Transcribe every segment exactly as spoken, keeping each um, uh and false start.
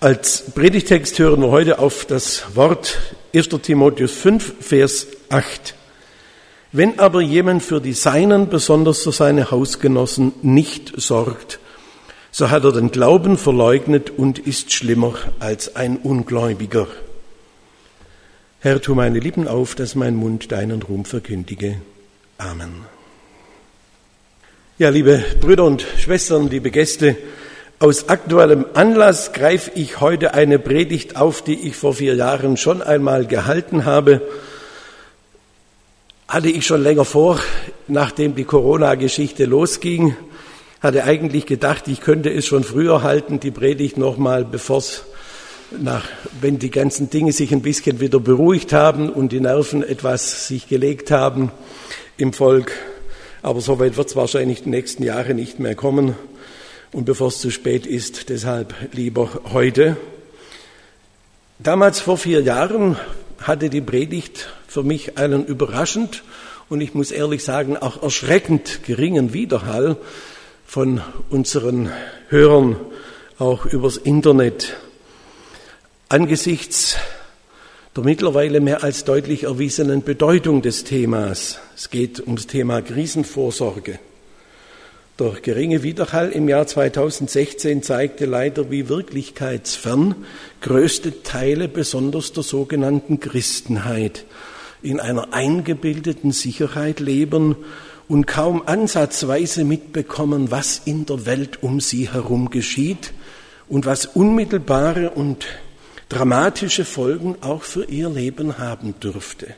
Als Predigtext hören wir heute auf das Wort erster Timotheus fünf, Vers acht. Wenn aber jemand für die Seinen, besonders für seine Hausgenossen, nicht sorgt, so hat er den Glauben verleugnet und ist schlimmer als ein Ungläubiger. Herr, tu meine Lippen auf, dass mein Mund deinen Ruhm verkündige. Amen. Ja, liebe Brüder und Schwestern, liebe Gäste, aus aktuellem Anlass greife ich heute eine Predigt auf, die ich vor vier Jahren schon einmal gehalten habe. Hatte ich schon länger vor, nachdem die Corona-Geschichte losging, hatte eigentlich gedacht, ich könnte es schon früher halten, die Predigt nochmal, bevor es nach, wenn die ganzen Dinge sich ein bisschen wieder beruhigt haben und die Nerven etwas sich gelegt haben im Volk. Aber so weit wird es wahrscheinlich die nächsten Jahre nicht mehr kommen. Und bevor es zu spät ist, deshalb lieber heute. Damals vor vier Jahren hatte die Predigt für mich einen überraschend und ich muss ehrlich sagen auch erschreckend geringen Widerhall von unseren Hörern, auch übers Internet. Angesichts der mittlerweile mehr als deutlich erwiesenen Bedeutung des Themas. Es geht um das Thema Krisenvorsorge. Der geringe Widerhall im Jahr zweitausendsechzehn zeigte leider, wie wirklichkeitsfern größte Teile besonders der sogenannten Christenheit in einer eingebildeten Sicherheit leben und kaum ansatzweise mitbekommen, was in der Welt um sie herum geschieht und was unmittelbare und dramatische Folgen auch für ihr Leben haben dürfte.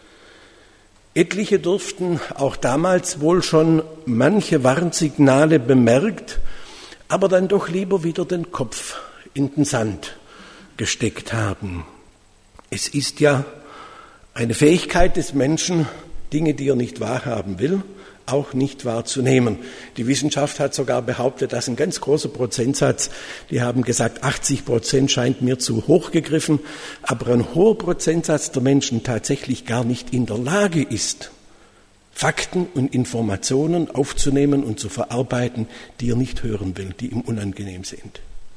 Etliche durften auch damals wohl schon manche Warnsignale bemerkt, aber dann doch lieber wieder den Kopf in den Sand gesteckt haben. Es ist ja eine Fähigkeit des Menschen, Dinge, die er nicht wahrhaben will, auch nicht wahrzunehmen. Die Wissenschaft hat sogar behauptet, dass ein ganz großer Prozentsatz, die haben gesagt, achtzig Prozent scheint mir zu hoch gegriffen, aber ein hoher Prozentsatz der Menschen tatsächlich gar nicht in der Lage ist, Fakten und Informationen aufzunehmen und zu verarbeiten, die er nicht hören will, die ihm unangenehm sind.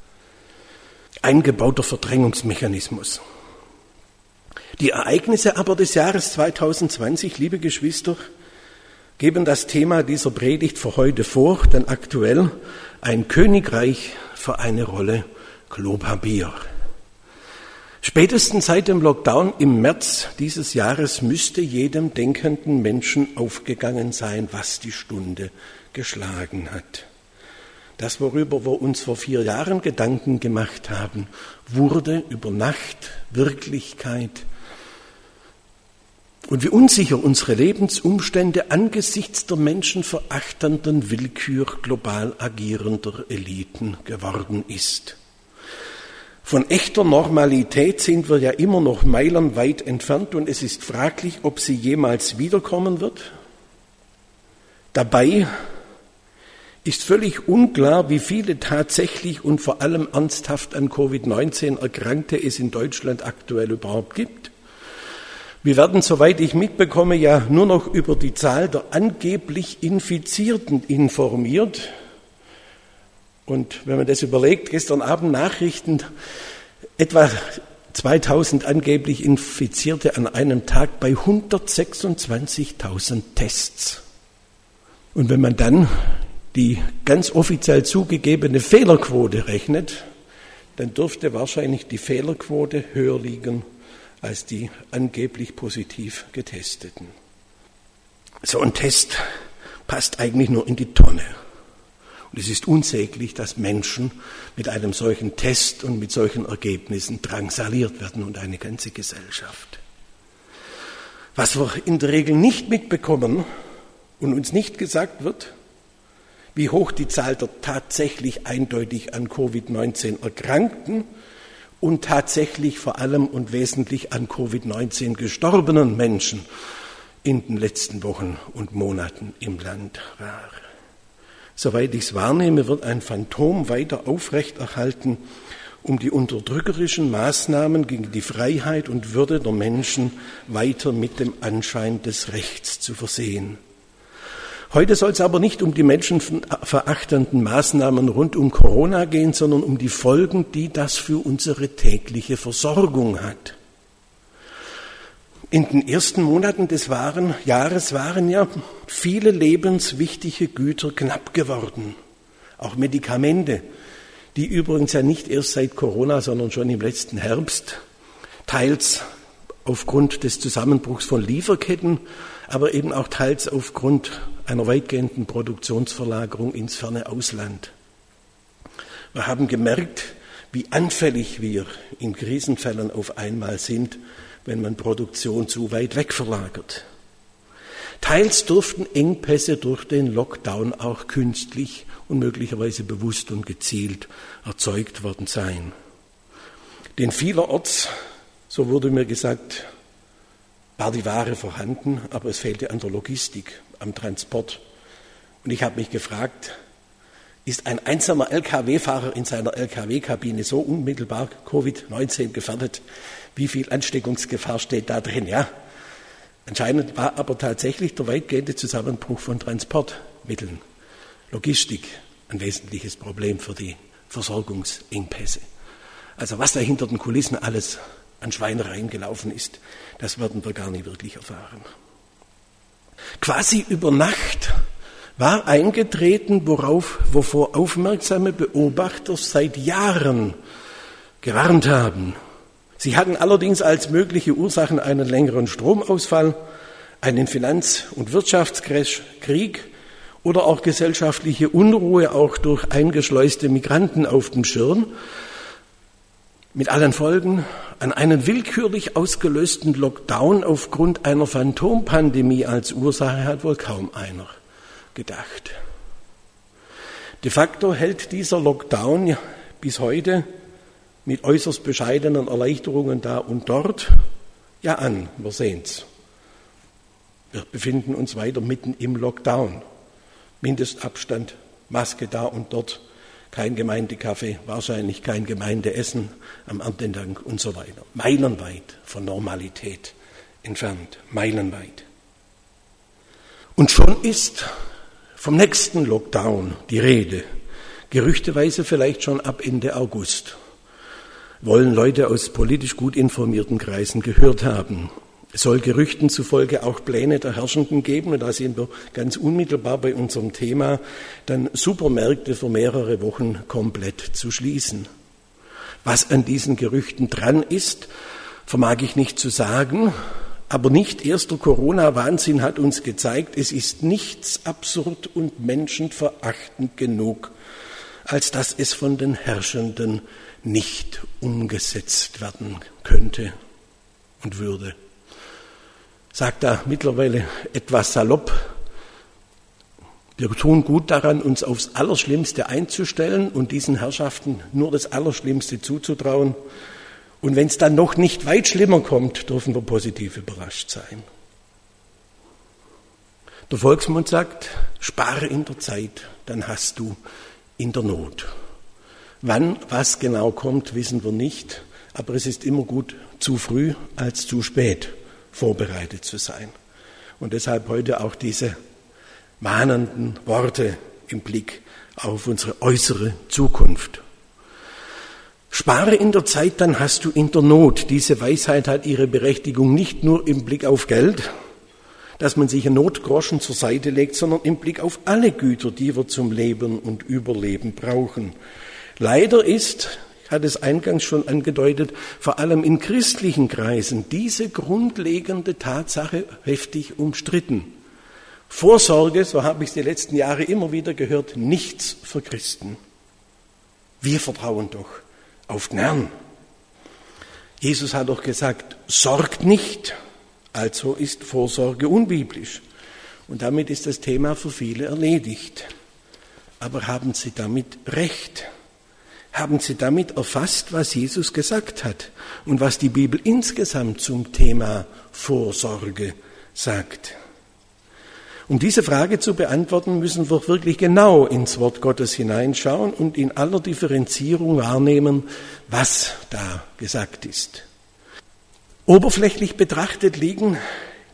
Eingebauter Verdrängungsmechanismus. Die Ereignisse aber des Jahres zweitausendzwanzig, liebe Geschwister, geben das Thema dieser Predigt für heute vor, denn aktuell ein Königreich für eine Rolle Klopapier. Spätestens seit dem Lockdown im März dieses Jahres müsste jedem denkenden Menschen aufgegangen sein, was die Stunde geschlagen hat. Das, worüber wir uns vor vier Jahren Gedanken gemacht haben, wurde über Nacht Wirklichkeit. Und wie unsicher unsere Lebensumstände angesichts der menschenverachtenden Willkür global agierender Eliten geworden ist. Von echter Normalität sind wir ja immer noch meilenweit entfernt und es ist fraglich, ob sie jemals wiederkommen wird. Dabei ist völlig unklar, wie viele tatsächlich und vor allem ernsthaft an Covid neunzehn Erkrankte es in Deutschland aktuell überhaupt gibt. Wir werden, soweit ich mitbekomme, ja nur noch über die Zahl der angeblich Infizierten informiert. Und wenn man das überlegt, gestern Abend Nachrichten, etwa zweitausend angeblich Infizierte an einem Tag bei hundertsechsundzwanzigtausend Tests. Und wenn man dann die ganz offiziell zugegebene Fehlerquote rechnet, dann dürfte wahrscheinlich die Fehlerquote höher liegen als die angeblich positiv Getesteten. So ein Test passt eigentlich nur in die Tonne. Und es ist unsäglich, dass Menschen mit einem solchen Test und mit solchen Ergebnissen drangsaliert werden und eine ganze Gesellschaft. Was wir in der Regel nicht mitbekommen und uns nicht gesagt wird, wie hoch die Zahl der tatsächlich eindeutig an Covid neunzehn Erkrankten und tatsächlich vor allem und wesentlich an Covid neunzehn gestorbenen Menschen in den letzten Wochen und Monaten im Land war. Soweit ich es wahrnehme, wird ein Phantom weiter aufrechterhalten, um die unterdrückerischen Maßnahmen gegen die Freiheit und Würde der Menschen weiter mit dem Anschein des Rechts zu versehen. Heute soll es aber nicht um die menschenverachtenden Maßnahmen rund um Corona gehen, sondern um die Folgen, die das für unsere tägliche Versorgung hat. In den ersten Monaten des waren, Jahres waren ja viele lebenswichtige Güter knapp geworden. Auch Medikamente, die übrigens ja nicht erst seit Corona, sondern schon im letzten Herbst, teils aufgrund des Zusammenbruchs von Lieferketten, aber eben auch teils aufgrund einer weitgehenden Produktionsverlagerung ins ferne Ausland. Wir haben gemerkt, wie anfällig wir in Krisenfällen auf einmal sind, wenn man Produktion zu weit weg verlagert. Teils durften Engpässe durch den Lockdown auch künstlich und möglicherweise bewusst und gezielt erzeugt worden sein. Denn vielerorts, so wurde mir gesagt, war die Ware vorhanden, aber es fehlte an der Logistik, am Transport. Und ich habe mich gefragt, ist ein einsamer L K W-Fahrer in seiner L K W-Kabine so unmittelbar Covid neunzehn gefährdet? Wie viel Ansteckungsgefahr steht da drin? Ja, anscheinend war aber tatsächlich der weitgehende Zusammenbruch von Transportmitteln, Logistik, ein wesentliches Problem für die Versorgungsengpässe. Also was da hinter den Kulissen alles an Schweinereien gelaufen ist, das werden wir gar nicht wirklich erfahren. Quasi über Nacht war eingetreten, worauf, wovor aufmerksame Beobachter seit Jahren gewarnt haben. Sie hatten allerdings als mögliche Ursachen einen längeren Stromausfall, einen Finanz- und Wirtschaftscrash, Krieg oder auch gesellschaftliche Unruhe, auch durch eingeschleuste Migranten auf dem Schirm, mit allen Folgen. An einen willkürlich ausgelösten Lockdown aufgrund einer Phantompandemie als Ursache hat wohl kaum einer gedacht. De facto hält dieser Lockdown bis heute mit äußerst bescheidenen Erleichterungen da und dort ja an, wir sehen's. Wir befinden uns weiter mitten im Lockdown. Mindestabstand, Maske da und dort, kein Gemeindekaffee, wahrscheinlich kein Gemeindeessen am Erntedank und so weiter. Meilenweit von Normalität entfernt, meilenweit. Und schon ist vom nächsten Lockdown die Rede, gerüchteweise vielleicht schon ab Ende August, wollen Leute aus politisch gut informierten Kreisen gehört haben. Es soll Gerüchten zufolge auch Pläne der Herrschenden geben, und da sind wir ganz unmittelbar bei unserem Thema, dann Supermärkte für mehrere Wochen komplett zu schließen. Was an diesen Gerüchten dran ist, vermag ich nicht zu sagen, aber nicht erst der Corona-Wahnsinn hat uns gezeigt, es ist nichts absurd und menschenverachtend genug, als dass es von den Herrschenden nicht umgesetzt werden könnte und würde. Sagt da mittlerweile etwas salopp, wir tun gut daran, uns aufs Allerschlimmste einzustellen und diesen Herrschaften nur das Allerschlimmste zuzutrauen. Und wenn es dann noch nicht weit schlimmer kommt, dürfen wir positiv überrascht sein. Der Volksmund sagt, spare in der Zeit, dann hast du in der Not. Wann was genau kommt, wissen wir nicht, aber es ist immer gut, zu früh als zu spät vorbereitet zu sein. Und deshalb heute auch diese mahnenden Worte im Blick auf unsere äußere Zukunft. Spare in der Zeit, dann hast du in der Not. Diese Weisheit hat ihre Berechtigung nicht nur im Blick auf Geld, dass man sich einen Notgroschen zur Seite legt, sondern im Blick auf alle Güter, die wir zum Leben und Überleben brauchen. Leider ist, ich hatte es eingangs schon angedeutet, vor allem in christlichen Kreisen diese grundlegende Tatsache heftig umstritten. Vorsorge, so habe ich es die letzten Jahre immer wieder gehört, nichts für Christen. Wir vertrauen doch auf den Herrn. Jesus hat doch gesagt, sorgt nicht, also ist Vorsorge unbiblisch. Und damit ist das Thema für viele erledigt. Aber haben Sie damit recht? Haben Sie damit erfasst, was Jesus gesagt hat und was die Bibel insgesamt zum Thema Vorsorge sagt? Um diese Frage zu beantworten, müssen wir wirklich genau ins Wort Gottes hineinschauen und in aller Differenzierung wahrnehmen, was da gesagt ist. Oberflächlich betrachtet liegen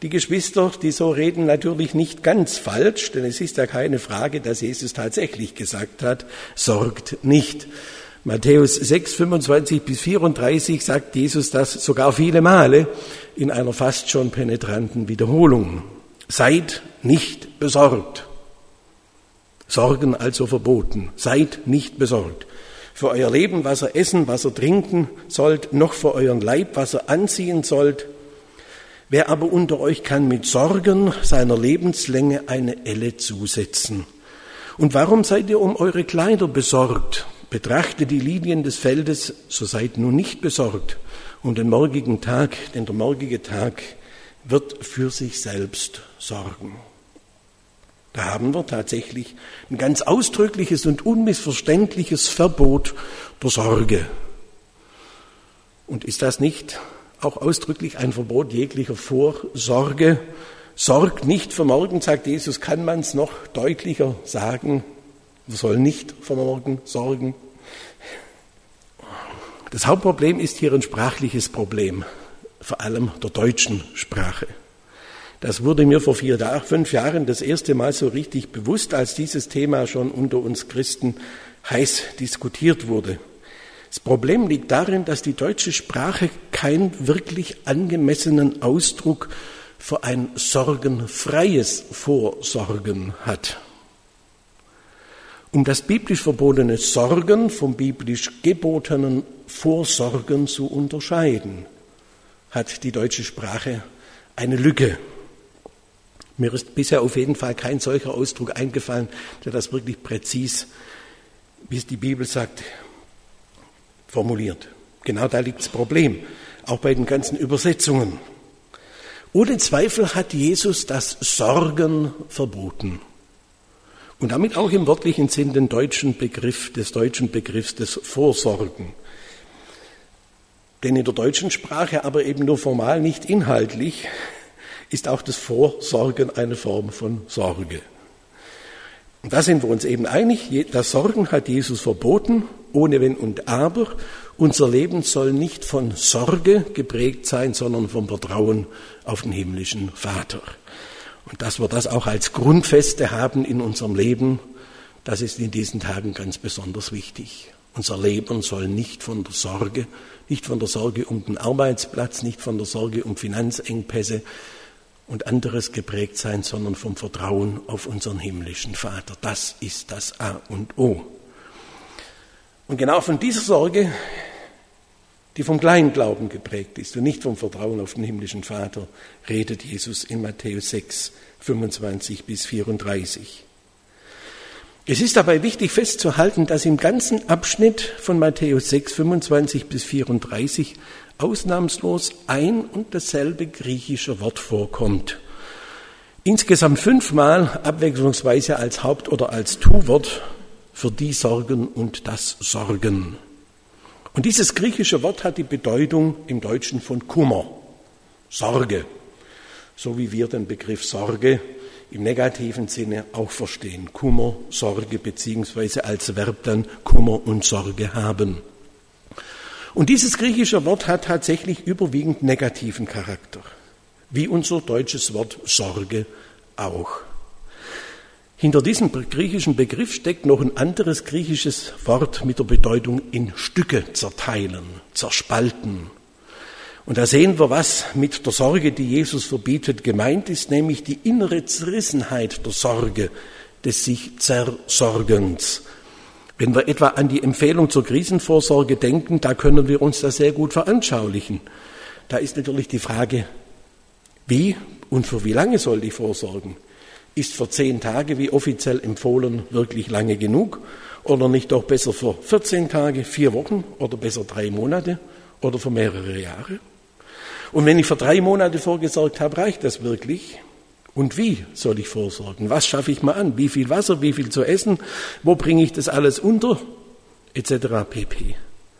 Die Geschwister, die so reden, natürlich nicht ganz falsch, denn es ist ja keine Frage, dass Jesus tatsächlich gesagt hat, sorgt nicht. Matthäus sechs, fünfundzwanzig bis vierunddreißig sagt Jesus das sogar viele Male in einer fast schon penetranten Wiederholung. Seid nicht besorgt. Sorgen also verboten. Seid nicht besorgt. Für euer Leben, was ihr essen, was ihr trinken sollt, noch für euren Leib, was ihr anziehen sollt. Wer aber unter euch kann mit Sorgen seiner Lebenslänge eine Elle zusetzen? Und warum seid ihr um eure Kleider besorgt? Betrachtet die Lilien des Feldes, so seid nun nicht besorgt um den morgigen Tag, denn der morgige Tag wird für sich selbst sorgen. Da haben wir tatsächlich ein ganz ausdrückliches und unmissverständliches Verbot der Sorge. Und ist das nicht auch ausdrücklich ein Verbot jeglicher Vorsorge? Sorgt nicht für morgen, sagt Jesus, kann man es noch deutlicher sagen? Wir sollen nicht für morgen sorgen. Das Hauptproblem ist hier ein sprachliches Problem, vor allem der deutschen Sprache. Das wurde mir vor vier, fünf Jahren das erste Mal so richtig bewusst, als dieses Thema schon unter uns Christen heiß diskutiert wurde. Das Problem liegt darin, dass die deutsche Sprache keinen wirklich angemessenen Ausdruck für ein sorgenfreies Vorsorgen hat. Um das biblisch verbotene Sorgen vom biblisch gebotenen Vorsorgen zu unterscheiden, hat die deutsche Sprache eine Lücke. Mir ist bisher auf jeden Fall kein solcher Ausdruck eingefallen, der das wirklich präzis, wie es die Bibel sagt, formuliert. Genau da liegt das Problem, auch bei den ganzen Übersetzungen. Ohne Zweifel hat Jesus das Sorgen verboten. Und damit auch im wörtlichen Sinn den deutschen Begriff, des deutschen Begriffs des Vorsorgen. Denn in der deutschen Sprache, aber eben nur formal, nicht inhaltlich, ist auch das Vorsorgen eine Form von Sorge. Und da sind wir uns eben einig, das Sorgen hat Jesus verboten, ohne Wenn und Aber. Unser Leben soll nicht von Sorge geprägt sein, sondern vom Vertrauen auf den himmlischen Vater. Und dass wir das auch als Grundfeste haben in unserem Leben, das ist in diesen Tagen ganz besonders wichtig. Unser Leben soll nicht von der Sorge, nicht von der Sorge um den Arbeitsplatz, nicht von der Sorge um Finanzengpässe und anderes geprägt sein, sondern vom Vertrauen auf unseren himmlischen Vater. Das ist das A und O. Und genau von dieser Sorge, die vom Kleinglauben geprägt ist und nicht vom Vertrauen auf den himmlischen Vater, redet Jesus in Matthäus sechs, fünfundzwanzig bis vierunddreißig. Es ist dabei wichtig festzuhalten, dass im ganzen Abschnitt von Matthäus sechs, fünfundzwanzig bis vierunddreißig ausnahmslos ein und dasselbe griechische Wort vorkommt. Insgesamt fünfmal abwechslungsweise als Haupt- oder als Tu-Wort für die Sorgen und das Sorgen. Und dieses griechische Wort hat die Bedeutung im Deutschen von Kummer, Sorge, so wie wir den Begriff Sorge im negativen Sinne auch verstehen. Kummer, Sorge, beziehungsweise als Verb dann Kummer und Sorge haben. Und dieses griechische Wort hat tatsächlich überwiegend negativen Charakter, wie unser deutsches Wort Sorge auch. Hinter diesem griechischen Begriff steckt noch ein anderes griechisches Wort mit der Bedeutung in Stücke zerteilen, zerspalten. Und da sehen wir, was mit der Sorge, die Jesus verbietet, gemeint ist, nämlich die innere Zerrissenheit der Sorge, des sich Zersorgens. Wenn wir etwa an die Empfehlung zur Krisenvorsorge denken, da können wir uns das sehr gut veranschaulichen. Da ist natürlich die Frage, wie und für wie lange soll die vorsorgen? Ist für zehn Tage, wie offiziell empfohlen, wirklich lange genug? Oder nicht doch besser für vierzehn Tage, vier Wochen oder besser drei Monate oder für mehrere Jahre? Und wenn ich für drei Monate vorgesorgt habe, reicht das wirklich? Und wie soll ich vorsorgen? Was schaffe ich mal an? Wie viel Wasser, wie viel zu essen? Wo bringe ich das alles unter? Etc. pp.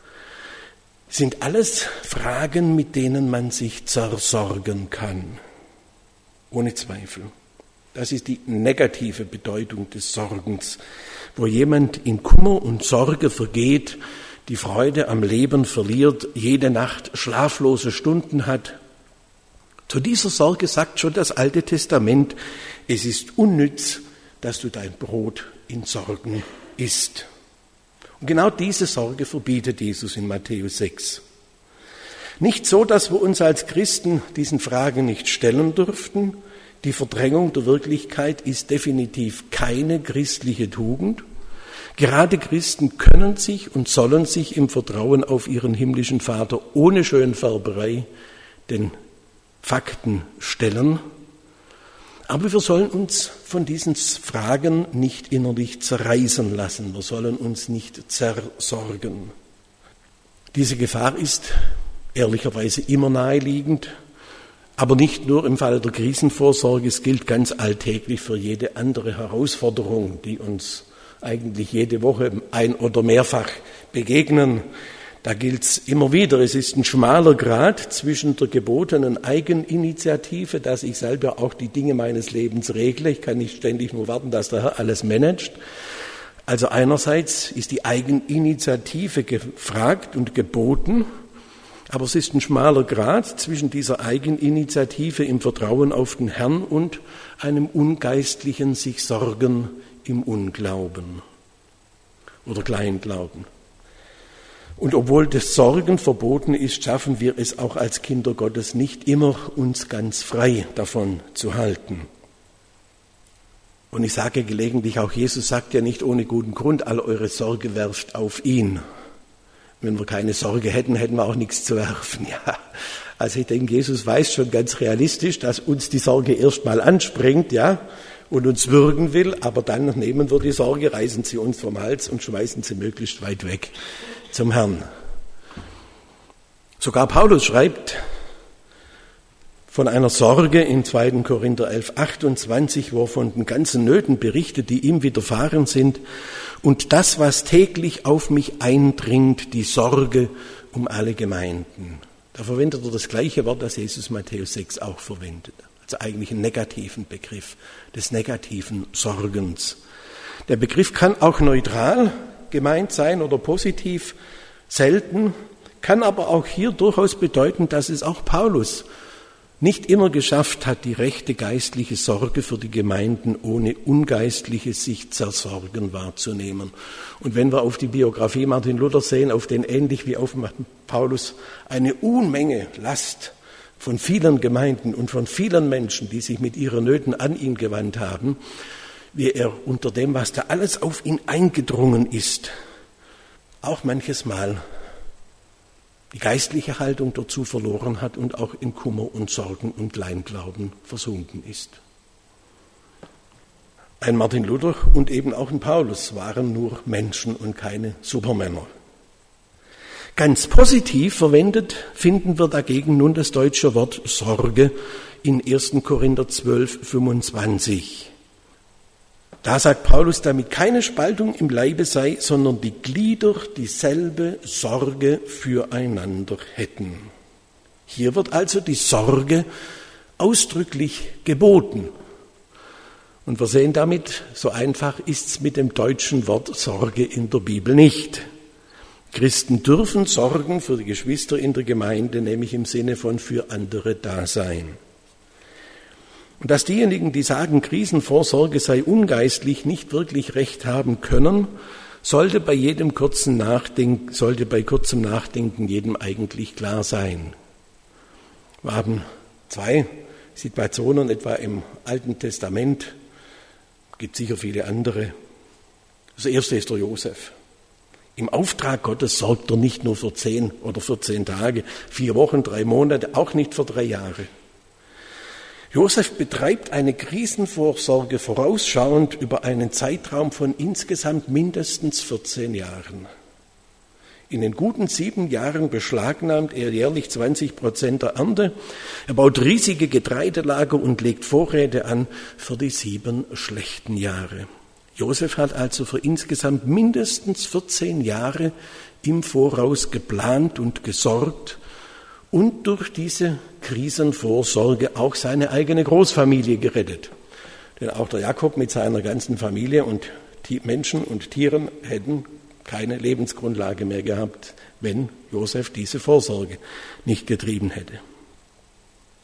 Sind alles Fragen, mit denen man sich zersorgen kann. Ohne Zweifel. Das ist die negative Bedeutung des Sorgens, wo jemand in Kummer und Sorge vergeht, die Freude am Leben verliert, jede Nacht schlaflose Stunden hat, Zu dieser Sorge sagt schon das Alte Testament, es ist unnütz, dass du dein Brot in Sorgen isst. Und genau diese Sorge verbietet Jesus in Matthäus sechs. Nicht so, dass wir uns als Christen diesen Fragen nicht stellen dürften. Die Verdrängung der Wirklichkeit ist definitiv keine christliche Tugend. Gerade Christen können sich und sollen sich im Vertrauen auf ihren himmlischen Vater ohne Schönfärberei den Fakten stellen. Aber wir sollen uns von diesen Fragen nicht innerlich zerreißen lassen. Wir sollen uns nicht zersorgen. Diese Gefahr ist ehrlicherweise immer naheliegend, aber nicht nur im Fall der Krisenvorsorge. Es gilt ganz alltäglich für jede andere Herausforderung, die uns eigentlich jede Woche ein- oder mehrfach begegnen. Da gilt es immer wieder, es ist ein schmaler Grat zwischen der gebotenen Eigeninitiative, dass ich selber auch die Dinge meines Lebens regle. Ich kann nicht ständig nur warten, dass der Herr alles managt. Also einerseits ist die Eigeninitiative gefragt und geboten, aber es ist ein schmaler Grat zwischen dieser Eigeninitiative im Vertrauen auf den Herrn und einem ungeistlichen sich Sorgen im Unglauben oder Kleinglauben. Und obwohl das Sorgen verboten ist, schaffen wir es auch als Kinder Gottes nicht immer, uns ganz frei davon zu halten. Und ich sage gelegentlich, auch Jesus sagt ja nicht ohne guten Grund, all eure Sorge werft auf ihn. Wenn wir keine Sorge hätten, hätten wir auch nichts zu werfen. Ja. Also ich denke, Jesus weiß schon ganz realistisch, dass uns die Sorge erst mal anspringt, ja, und uns würgen will, aber dann nehmen wir die Sorge, reißen sie uns vom Hals und schmeißen sie möglichst weit weg zum Herrn. Sogar Paulus schreibt von einer Sorge in zweiten Korinther elf, achtundzwanzig, wo er von den ganzen Nöten berichtet, die ihm widerfahren sind. Und das, was täglich auf mich eindringt, die Sorge um alle Gemeinden. Da verwendet er das gleiche Wort, das Jesus Matthäus sechs auch verwendet. Also eigentlich einen negativen Begriff des negativen Sorgens. Der Begriff kann auch neutral gemeint sein oder positiv, selten, kann aber auch hier durchaus bedeuten, dass es auch Paulus nicht immer geschafft hat, die rechte geistliche Sorge für die Gemeinden ohne ungeistliche sich zersorgen wahrzunehmen. Und wenn wir auf die Biografie Martin Luther sehen, auf den ähnlich wie auf Paulus eine Unmenge Last von vielen Gemeinden und von vielen Menschen, die sich mit ihren Nöten an ihn gewandt haben, wie er unter dem, was da alles auf ihn eingedrungen ist, auch manches Mal die geistliche Haltung dazu verloren hat und auch in Kummer und Sorgen und Kleinglauben versunken ist. Ein Martin Luther und eben auch ein Paulus waren nur Menschen und keine Supermänner. Ganz positiv verwendet finden wir dagegen nun das deutsche Wort Sorge in ersten Korinther zwölf, fünfundzwanzig. Da sagt Paulus, damit keine Spaltung im Leibe sei, sondern die Glieder dieselbe Sorge füreinander hätten. Hier wird also die Sorge ausdrücklich geboten. Und wir sehen damit, so einfach ist es mit dem deutschen Wort Sorge in der Bibel nicht. Christen dürfen sorgen für die Geschwister in der Gemeinde, nämlich im Sinne von für andere da sein. Und dass diejenigen, die sagen, Krisenvorsorge sei ungeistlich, nicht wirklich recht haben können, sollte bei jedem kurzen Nachdenken, sollte bei kurzem Nachdenken jedem eigentlich klar sein. Wir haben zwei Situationen, etwa im Alten Testament, gibt sicher viele andere. Das erste ist der Josef. Im Auftrag Gottes sorgt er nicht nur für zehn oder vierzehn Tage, vier Wochen, drei Monate, auch nicht für drei Jahre. Josef betreibt eine Krisenvorsorge vorausschauend über einen Zeitraum von insgesamt mindestens vierzehn Jahren. In den guten sieben Jahren beschlagnahmt er jährlich zwanzig Prozent der Ernte. Er baut riesige Getreidelager und legt Vorräte an für die sieben schlechten Jahre. Josef hat also für insgesamt mindestens vierzehn Jahre im Voraus geplant und gesorgt und durch diese Krisenvorsorge auch seine eigene Großfamilie gerettet. Denn auch der Jakob mit seiner ganzen Familie und Menschen und Tieren hätten keine Lebensgrundlage mehr gehabt, wenn Josef diese Vorsorge nicht getrieben hätte.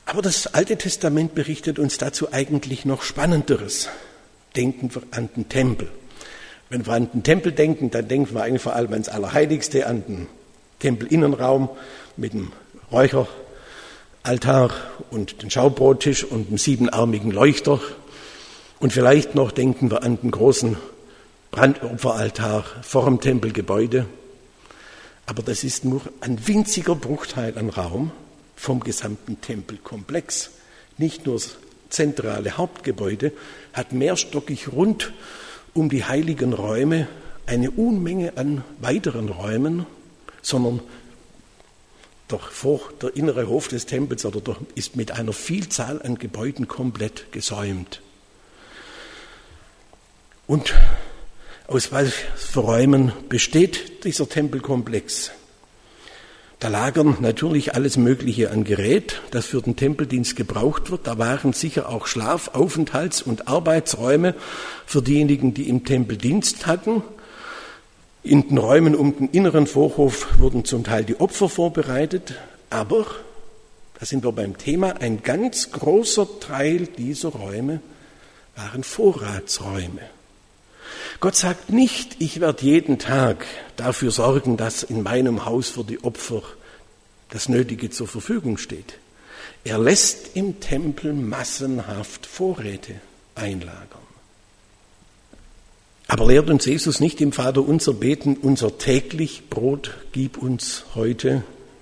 Aber das Alte Testament berichtet uns dazu eigentlich noch Spannenderes. Denken wir an den Tempel. Wenn wir an den Tempel denken, dann denken wir eigentlich vor allem ans Allerheiligste, an den Tempelinnenraum mit dem Räucheraltar und den Schaubrottisch und dem siebenarmigen Leuchter. Und vielleicht noch denken wir an den großen Brandopferaltar vor dem Tempelgebäude. Aber das ist nur ein winziger Bruchteil an Raum vom gesamten Tempelkomplex. Nicht nur das zentrale Hauptgebäude hat mehrstockig rund um die heiligen Räume eine Unmenge an weiteren Räumen, sondern der, vor, der innere Hof des Tempels oder der, ist mit einer Vielzahl an Gebäuden komplett gesäumt. Und aus was für Räumen besteht dieser Tempelkomplex? Da lagern natürlich alles Mögliche an Gerät, das für den Tempeldienst gebraucht wird. Da waren sicher auch Schlaf-, Aufenthalts- und Arbeitsräume für diejenigen, die im Tempel Dienst hatten. In den Räumen um den inneren Vorhof wurden zum Teil die Opfer vorbereitet. Aber, da sind wir beim Thema, ein ganz großer Teil dieser Räume waren Vorratsräume. Gott sagt nicht, ich werde jeden Tag dafür sorgen, dass in meinem Haus für die Opfer das Nötige zur Verfügung steht. Er lässt im Tempel massenhaft Vorräte einlagern. Aber lehrt uns Jesus nicht im Vaterunser beten, unser täglich Brot gib uns heute.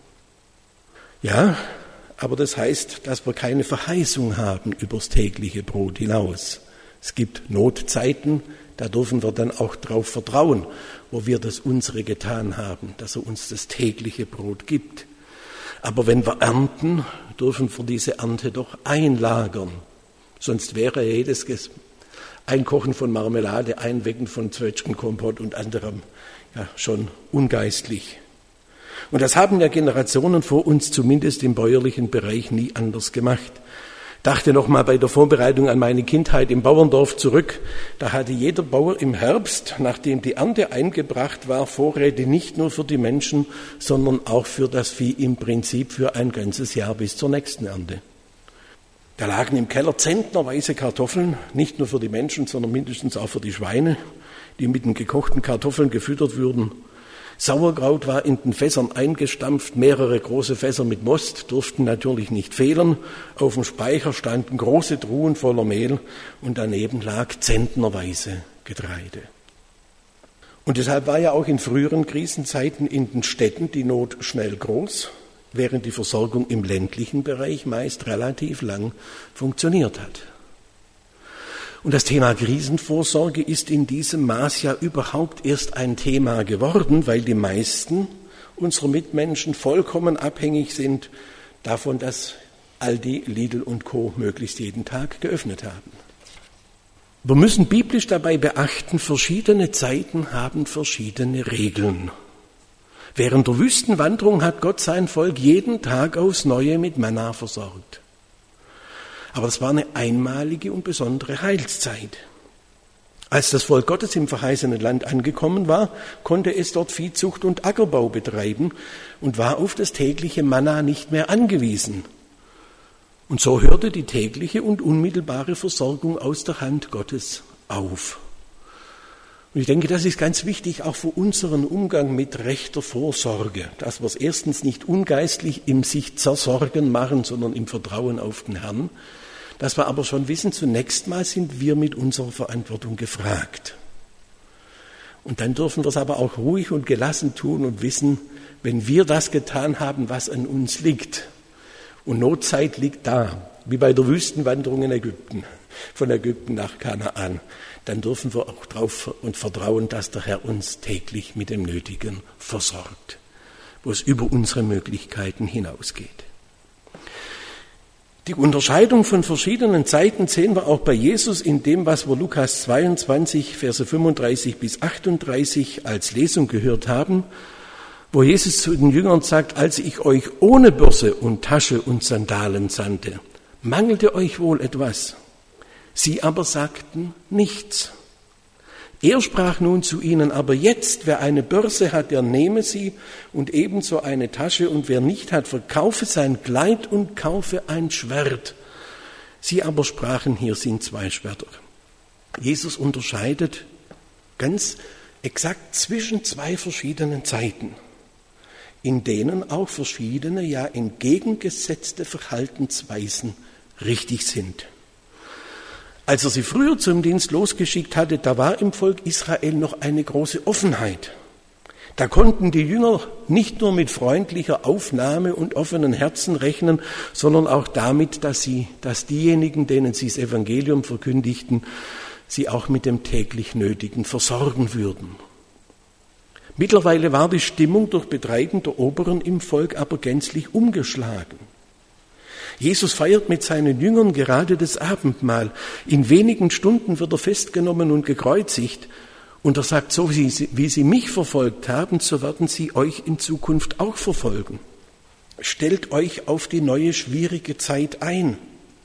Ja, aber das heißt, dass wir keine Verheißung haben übers tägliche Brot hinaus. Es gibt Notzeiten, da dürfen wir dann auch darauf vertrauen, wo wir das unsere getan haben, dass er uns das tägliche Brot gibt. Aber wenn wir ernten, dürfen wir diese Ernte doch einlagern. Sonst wäre jedes Einkochen von Marmelade, Einwecken von Zwetschgenkompott und anderem ja schon ungeistlich. Und das haben ja Generationen vor uns zumindest im bäuerlichen Bereich nie anders gemacht. Dachte noch mal bei der Vorbereitung an meine Kindheit im Bauerndorf zurück. Da hatte jeder Bauer im Herbst, nachdem die Ernte eingebracht war, Vorräte nicht nur für die Menschen, sondern auch für das Vieh, im Prinzip für ein ganzes Jahr bis zur nächsten Ernte. Da lagen im Keller zentnerweise Kartoffeln, nicht nur für die Menschen, sondern mindestens auch für die Schweine, die mit den gekochten Kartoffeln gefüttert wurden. Sauerkraut war in den Fässern eingestampft, mehrere große Fässer mit Most durften natürlich nicht fehlen. Auf dem Speicher standen große Truhen voller Mehl und daneben lag zentnerweise Getreide. Und deshalb war ja auch in früheren Krisenzeiten in den Städten die Not schnell groß, während die Versorgung im ländlichen Bereich meist relativ lang funktioniert hat. Und das Thema Krisenvorsorge ist in diesem Maß ja überhaupt erst ein Thema geworden, weil die meisten unserer Mitmenschen vollkommen abhängig sind davon, dass Aldi, Lidl und Co. möglichst jeden Tag geöffnet haben. Wir müssen biblisch dabei beachten, verschiedene Zeiten haben verschiedene Regeln. Während der Wüstenwanderung hat Gott sein Volk jeden Tag aufs Neue mit Manna versorgt. Aber es war eine einmalige und besondere Heilszeit. Als das Volk Gottes im verheißenen Land angekommen war, konnte es dort Viehzucht und Ackerbau betreiben und war auf das tägliche Manna nicht mehr angewiesen. Und so hörte die tägliche und unmittelbare Versorgung aus der Hand Gottes auf. Und ich denke, das ist ganz wichtig auch für unseren Umgang mit rechter Vorsorge, dass wir es erstens nicht ungeistlich im sich zersorgen machen, sondern im Vertrauen auf den Herrn. Dass wir aber schon wissen, zunächst mal sind wir mit unserer Verantwortung gefragt. Und dann dürfen wir es aber auch ruhig und gelassen tun und wissen, wenn wir das getan haben, was an uns liegt. Und Notzeit liegt da, wie bei der Wüstenwanderung in Ägypten, von Ägypten nach Kanaan. Dann dürfen wir auch drauf und vertrauen, dass der Herr uns täglich mit dem Nötigen versorgt, wo es über unsere Möglichkeiten hinausgeht. Die Unterscheidung von verschiedenen Zeiten sehen wir auch bei Jesus in dem, was wir Lukas zweiundzwanzig, Verse fünfunddreißig bis achtunddreißig als Lesung gehört haben, wo Jesus zu den Jüngern sagt, als ich euch ohne Börse und Tasche und Sandalen sandte, mangelte euch wohl etwas. Sie aber sagten nichts. Er sprach nun zu ihnen, aber jetzt, wer eine Börse hat, der nehme sie und ebenso eine Tasche, und wer nicht hat, verkaufe sein Kleid und kaufe ein Schwert. Sie aber sprachen, hier sind zwei Schwerter. Jesus unterscheidet ganz exakt zwischen zwei verschiedenen Zeiten, in denen auch verschiedene, ja entgegengesetzte Verhaltensweisen richtig sind. Als er sie früher zum Dienst losgeschickt hatte, da war im Volk Israel noch eine große Offenheit. Da konnten die Jünger nicht nur mit freundlicher Aufnahme und offenen Herzen rechnen, sondern auch damit, dass sie, dass diejenigen, denen sie das Evangelium verkündigten, sie auch mit dem täglich Nötigen versorgen würden. Mittlerweile war die Stimmung durch Betreiben der Oberen im Volk aber gänzlich umgeschlagen. Jesus feiert mit seinen Jüngern gerade das Abendmahl. In wenigen Stunden wird er festgenommen und gekreuzigt. Und er sagt, so wie sie, wie sie mich verfolgt haben, so werden sie euch in Zukunft auch verfolgen. Stellt euch auf die neue, schwierige Zeit ein.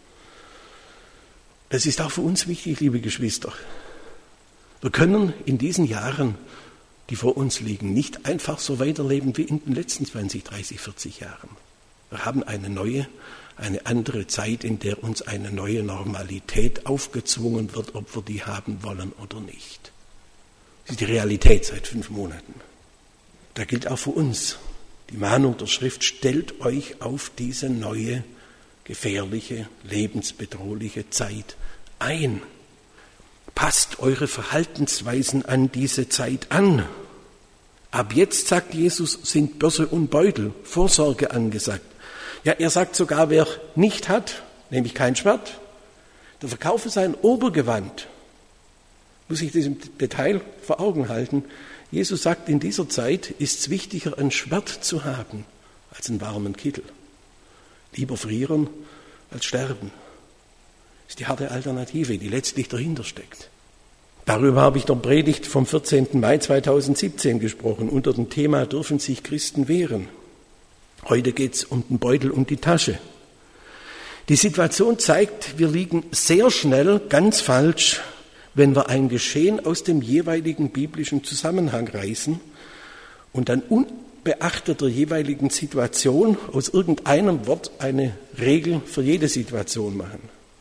Das ist auch für uns wichtig, liebe Geschwister. Wir können in diesen Jahren, die vor uns liegen, nicht einfach so weiterleben wie in den letzten zwanzig, dreißig, vierzig Jahren. Wir haben eine neue, eine andere Zeit, in der uns eine neue Normalität aufgezwungen wird, ob wir die haben wollen oder nicht. Das ist die Realität seit fünf Monaten. Da gilt auch für uns die Mahnung der Schrift, stellt euch auf diese neue, gefährliche, lebensbedrohliche Zeit ein. Passt eure Verhaltensweisen an diese Zeit an. Ab jetzt, sagt Jesus, sind Börse und Beutel, Vorsorge angesagt. Ja, er sagt sogar, wer nicht hat, nämlich kein Schwert, der verkaufe sein Obergewand. Muss ich das im Detail vor Augen halten. Jesus sagt, in dieser Zeit ist es wichtiger, ein Schwert zu haben, als einen warmen Kittel. Lieber frieren, als sterben. Das ist die harte Alternative, die letztlich dahinter steckt. Darüber habe ich der Predigt vom vierzehnten Mai zweitausendsiebzehn gesprochen, unter dem Thema, dürfen sich Christen wehren? Heute geht es um den Beutel und die Tasche. Die Situation zeigt, wir liegen sehr schnell ganz falsch, wenn wir ein Geschehen aus dem jeweiligen biblischen Zusammenhang reißen und dann unbeachtet der jeweiligen Situation aus irgendeinem Wort eine Regel für jede Situation machen.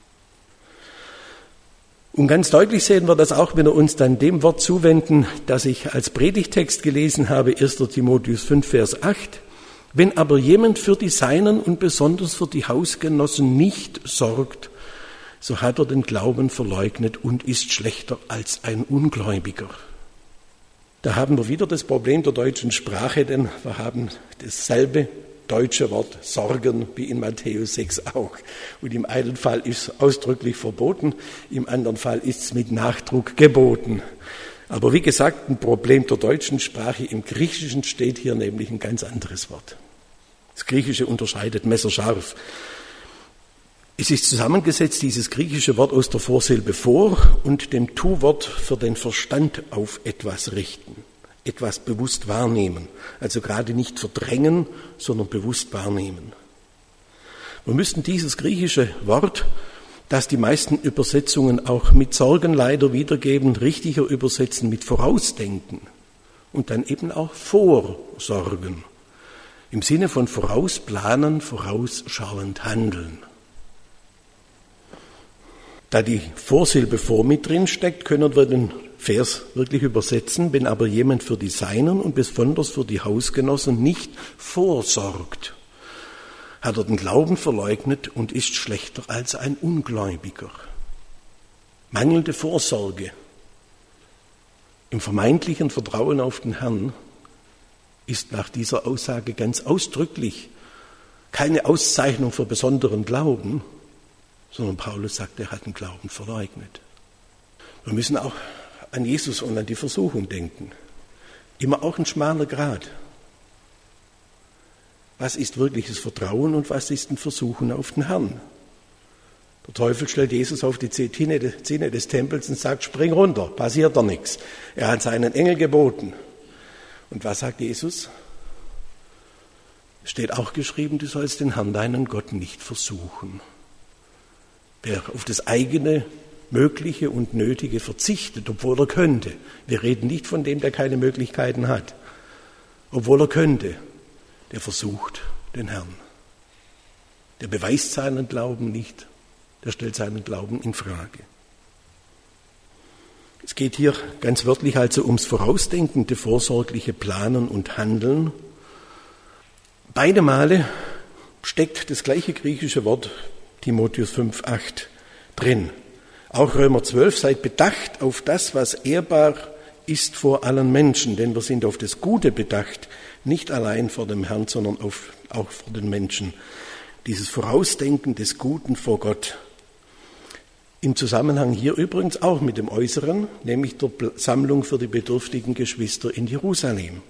Und ganz deutlich sehen wir das auch, wenn wir uns dann dem Wort zuwenden, das ich als Predigtext gelesen habe, erster Timotheus fünf, Vers acht. Wenn aber jemand für die Seinen und besonders für die Hausgenossen nicht sorgt, so hat er den Glauben verleugnet und ist schlechter als ein Ungläubiger. Da haben wir wieder das Problem der deutschen Sprache, denn wir haben dasselbe deutsche Wort Sorgen wie in Matthäus sechs auch. Und im einen Fall ist es ausdrücklich verboten, im anderen Fall ist es mit Nachdruck geboten. Aber wie gesagt, ein Problem der deutschen Sprache, im Griechischen steht hier nämlich ein ganz anderes Wort. Das Griechische unterscheidet messerscharf. Es ist zusammengesetzt, dieses griechische Wort, aus der Vorsilbe vor und dem Tu-Wort für den Verstand auf etwas richten, etwas bewusst wahrnehmen. Also gerade nicht verdrängen, sondern bewusst wahrnehmen. Wir müssten dieses griechische Wort, das die meisten Übersetzungen auch mit Sorgen leider wiedergeben, richtiger übersetzen mit Vorausdenken und dann eben auch Vorsorgen. Im Sinne von vorausplanen, vorausschauend handeln. Da die Vorsilbe vor mit drin steckt, können wir den Vers wirklich übersetzen. Wenn aber jemand für die Seinen und besonders für die Hausgenossen nicht vorsorgt, hat er den Glauben verleugnet und ist schlechter als ein Ungläubiger. Mangelnde Vorsorge im vermeintlichen Vertrauen auf den Herrn ist nach dieser Aussage ganz ausdrücklich keine Auszeichnung für besonderen Glauben, sondern Paulus sagt, er hat den Glauben verleugnet. Wir müssen auch an Jesus und an die Versuchung denken. Immer auch ein schmaler Grat. Was ist wirkliches Vertrauen und was ist ein Versuchen auf den Herrn? Der Teufel stellt Jesus auf die Zinne des Tempels und sagt, spring runter, passiert doch nichts. Er hat seinen Engel geboten. Und was sagt Jesus? Steht auch geschrieben, du sollst den Herrn, deinen Gott, nicht versuchen. Wer auf das eigene Mögliche und Nötige verzichtet, obwohl er könnte. Wir reden nicht von dem, der keine Möglichkeiten hat. Obwohl er könnte, der versucht den Herrn. Der beweist seinen Glauben nicht, der stellt seinen Glauben in Frage. Es geht hier ganz wörtlich also ums vorausdenkende, vorsorgliche Planen und Handeln. Beide Male steckt das gleiche griechische Wort Timotheus fünf acht drin. Auch Römer zwölf, seid bedacht auf das, was ehrbar ist vor allen Menschen, denn wir sind auf das Gute bedacht, nicht allein vor dem Herrn, sondern auf, auch vor den Menschen. Dieses Vorausdenken des Guten vor Gott. Im Zusammenhang hier übrigens auch mit dem Äußeren, nämlich der Sammlung für die bedürftigen Geschwister in Jerusalem.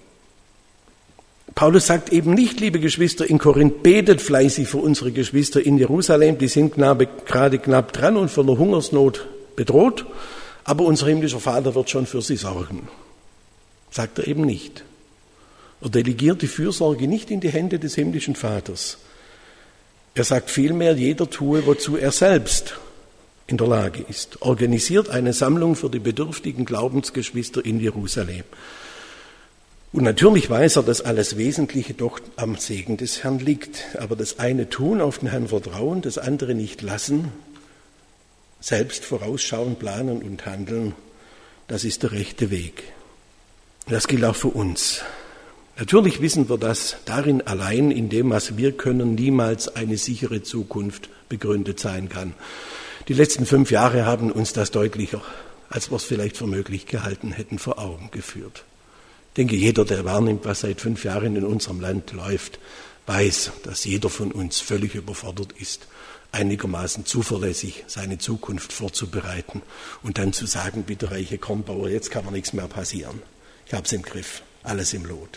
Paulus sagt eben nicht, liebe Geschwister in Korinth, betet fleißig für unsere Geschwister in Jerusalem, die sind gerade knapp dran und von der Hungersnot bedroht, aber unser himmlischer Vater wird schon für sie sorgen. Sagt er eben nicht. Er delegiert die Fürsorge nicht in die Hände des himmlischen Vaters. Er sagt vielmehr, jeder tue, wozu er selbst in der Lage ist. Organisiert eine Sammlung für die bedürftigen Glaubensgeschwister in Jerusalem. Und natürlich weiß er, dass alles Wesentliche doch am Segen des Herrn liegt. Aber das eine tun, auf den Herrn vertrauen, das andere nicht lassen, selbst vorausschauen, planen und handeln, das ist der rechte Weg. Das gilt auch für uns. Natürlich wissen wir, dass darin allein, in dem, was wir können, niemals eine sichere Zukunft begründet sein kann. Die letzten fünf Jahre haben uns das deutlicher, als wir es vielleicht für möglich gehalten hätten, vor Augen geführt. Ich denke, jeder, der wahrnimmt, was seit fünf Jahren in unserem Land läuft, weiß, dass jeder von uns völlig überfordert ist, einigermaßen zuverlässig seine Zukunft vorzubereiten und dann zu sagen, bitte reiche Kornbauer, jetzt kann mir nichts mehr passieren. Ich habe es im Griff, alles im Lot.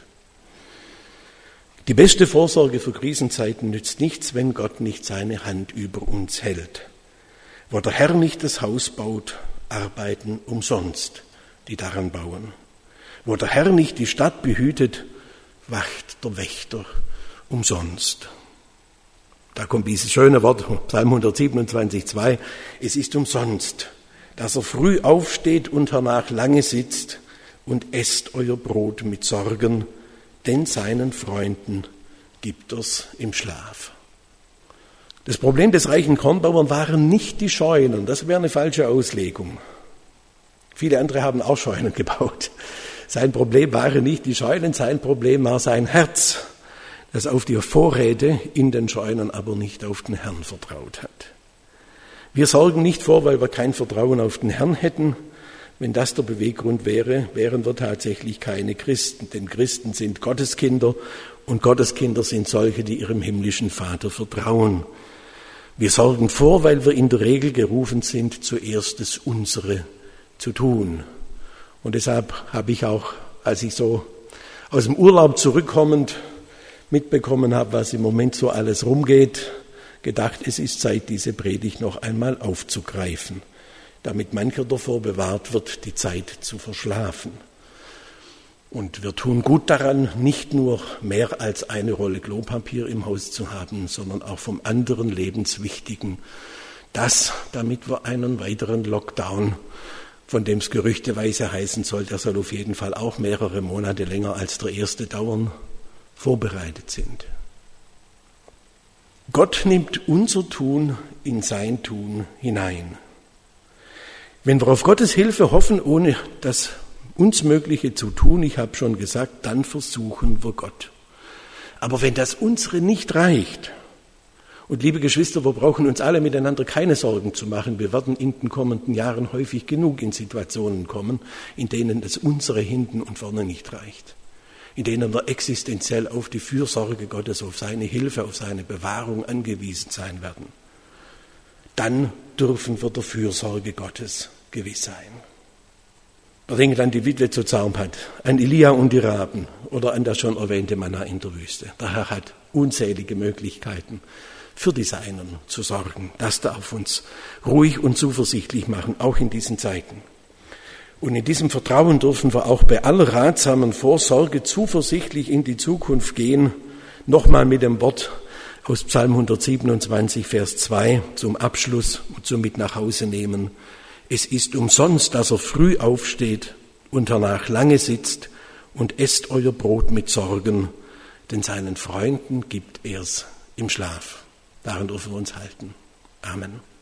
Die beste Vorsorge für Krisenzeiten nützt nichts, wenn Gott nicht seine Hand über uns hält. Wo der Herr nicht das Haus baut, arbeiten umsonst die daran bauen. Wo der Herr nicht die Stadt behütet, wacht der Wächter umsonst. Da kommt dieses schöne Wort, Psalm hundertsiebenundzwanzig, zwei. Es ist umsonst, dass er früh aufsteht und hernach lange sitzt und esst euer Brot mit Sorgen, denn seinen Freunden gibt er's im Schlaf. Das Problem des reichen Kornbauern waren nicht die Scheunen, das wäre eine falsche Auslegung. Viele andere haben auch Scheunen gebaut. Sein Problem waren nicht die Scheunen, sein Problem war sein Herz, das auf die Vorräte in den Scheunen, aber nicht auf den Herrn vertraut hat. Wir sorgen nicht vor, weil wir kein Vertrauen auf den Herrn hätten. Wenn das der Beweggrund wäre, wären wir tatsächlich keine Christen. Denn Christen sind Gotteskinder und Gotteskinder sind solche, die ihrem himmlischen Vater vertrauen. Wir sorgen vor, weil wir in der Regel gerufen sind, zuerst das Unsere zu tun. Und deshalb habe ich auch, als ich so aus dem Urlaub zurückkommend mitbekommen habe, was im Moment so alles rumgeht, gedacht, es ist Zeit, diese Predigt noch einmal aufzugreifen, damit mancher davor bewahrt wird, die Zeit zu verschlafen. Und wir tun gut daran, nicht nur mehr als eine Rolle Klopapier im Haus zu haben, sondern auch vom anderen Lebenswichtigen. Das, damit wir einen weiteren Lockdown, von dem es gerüchteweise heißen soll, der soll auf jeden Fall auch mehrere Monate länger als der erste dauern, vorbereitet sind. Gott nimmt unser Tun in sein Tun hinein. Wenn wir auf Gottes Hilfe hoffen, ohne das uns Mögliche zu tun, ich habe schon gesagt, dann versuchen wir Gott. Aber wenn das unsere nicht reicht, und liebe Geschwister, wir brauchen uns alle miteinander keine Sorgen zu machen, wir werden in den kommenden Jahren häufig genug in Situationen kommen, in denen das unsere hinten und vorne nicht reicht, in denen wir existenziell auf die Fürsorge Gottes, auf seine Hilfe, auf seine Bewahrung angewiesen sein werden. Dann dürfen wir der Fürsorge Gottes gewiss sein. Denkt an die Witwe zu Zarpat, an Elia und die Raben oder an das schon erwähnte Manna in der Wüste. Der Herr hat unzählige Möglichkeiten, für die Seinen zu sorgen. Das darf uns ruhig und zuversichtlich machen, auch in diesen Zeiten. Und in diesem Vertrauen dürfen wir auch bei aller ratsamen Vorsorge zuversichtlich in die Zukunft gehen. Nochmal mit dem Wort aus Psalm hundertsiebenundzwanzig, Vers zwei zum Abschluss und zum Mit nach Hause nehmen. Es ist umsonst, dass er früh aufsteht und hernach lange sitzt und esst euer Brot mit Sorgen, denn seinen Freunden gibt er's im Schlaf. Daran dürfen wir uns halten. Amen.